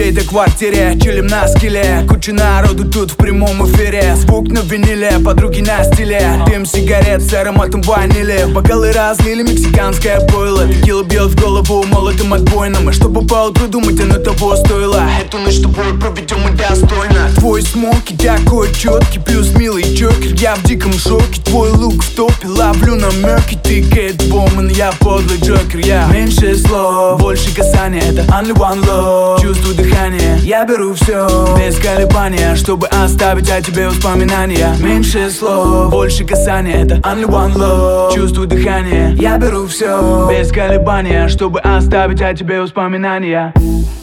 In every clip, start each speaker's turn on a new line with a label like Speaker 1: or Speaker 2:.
Speaker 1: чьей-то квартире, чилим на скиле. Куча народу тут в прямом эфире. Звук на виниле, подруги на стиле. Дым сигарет с ароматом ванили. Бокалы разлили мексиканское пойло. Текила бьет в голову молотым отбойным. И чтобы поутру думать, оно того стоило. Эту ночь с тобой проведем мы достойно. Твой смоки такой четкий, плюс милый чокер. Я в диком шоке, твой лук в топе. Ловлю намеки, ты Кэтвумен, я подлый Джокер. Я меньше слов, больше касания. Это only one love. Чувствую дыхание, я беру все без колебания, чтобы оставить о тебе воспоминания. Меньше слов, больше касания. Это only one love. Чувствую дыхание, я беру все без колебания, чтобы оставить о тебе воспоминания.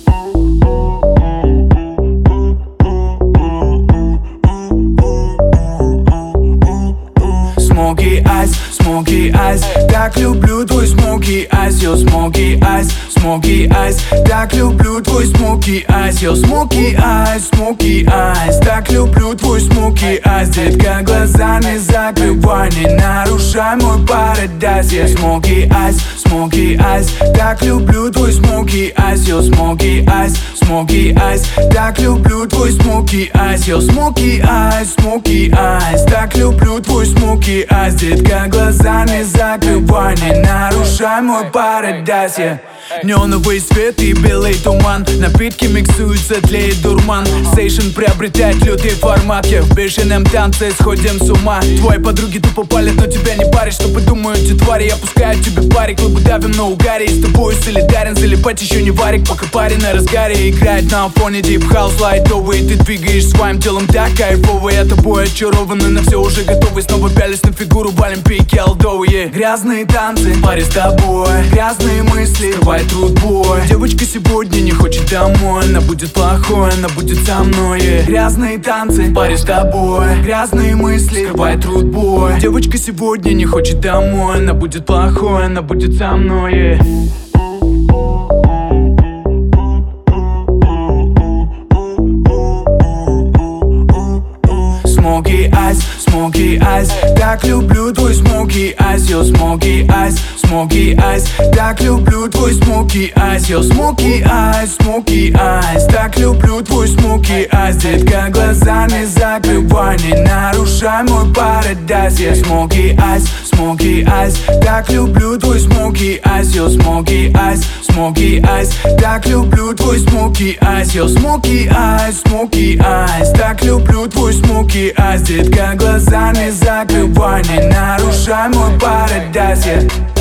Speaker 1: Smoky eyes, smoky eyes. Так люблю твой smoky eyes, yo, smoky eyes, smoky eyes. Так люблю твой smoky eyes, yo, smoky eyes, smoky eyes. Так люблю твой smoky eyes. Детка, глаза не закрывай, не нарушай мой парадайз. Yeah, smoky eyes, smoky eyes. Так люблю твой smoky eyes, yo, smoky eyes, smoky eyes. Так люблю твой smoky eyes, yo, smoky eyes, smoky eyes. Так люблю твой smoky eyes. Детка, глаза не закрывай, не нарушай мой парадайз. Yeah. Неоновый свет и белый туман. Напитки миксуются, тлеет дурман. Сейшн приобретает лютый формат. Я в бешеном танце, сходим с ума. Твои подруги тупо палят, но тебя не паришь. Что подумают эти твари, я пускаю тебе парик. Клубы давим на угаре, и с тобой солидарен. Залипать еще не варик, пока парень на разгаре. Играет на фоне дип хаус лайтовый. Ты двигаешь своим телом так кайфово. Я тобой очарован, на все уже готовы. Снова пялись на фигуру, валим пики алдовые. Грязные танцы, паре с тобой. Грязные мысли, скрывай труд бой. Девочка сегодня не хочет домой. Она будет плохой, она будет со мной. Грязные танцы, паре с тобой. Грязные мысли, скрывай труд бой. Девочка сегодня не хочет домой. Она будет плохой, она будет со мной. Smoky eyes, smoky eyes. Так люблю твой smoky eyes, yo, smoky eyes, smoky eyes. Так люблю твой smoky eyes, yo, smoky eyes, smoky eyes. Так люблю твой smoky eyes. Детка, глаза не закрывай, не нарушай мой парадайз. Yeah, smoky eyes, smoky eyes. Так люблю твой smoky eyes, yo, smoky eyes, smoky eyes. Так люблю твой smoky eyes, yo, smoky eyes, smoky eyes. Так люблю твой smoky eyes. Детка, глаза не закрывай, не нарушай мой парадайз. Yeah.